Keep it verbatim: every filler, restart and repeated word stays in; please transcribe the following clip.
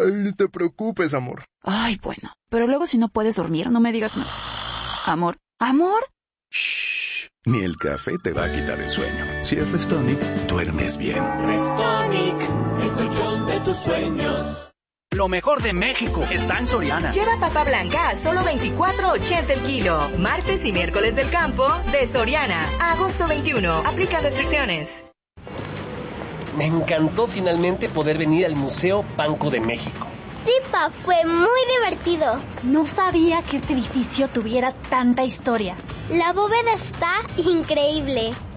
Ay, te preocupes, amor. Ay, bueno. Pero luego si no puedes dormir, no me digas nada. Amor, amor. Shh. Ni el café te va a quitar el sueño. Si es Restonic, duermes bien. Restonic, el colchón de tus sueños. Lo mejor de México está en Soriana. Lleva papa blanca a solo veinticuatro ochenta el kilo. Martes y miércoles del campo de Soriana. A agosto veintiuno. Aplica restricciones. Me encantó finalmente poder venir al Museo Banco de México. Sí, pa, fue muy divertido. No sabía que este edificio tuviera tanta historia. La bóveda está increíble.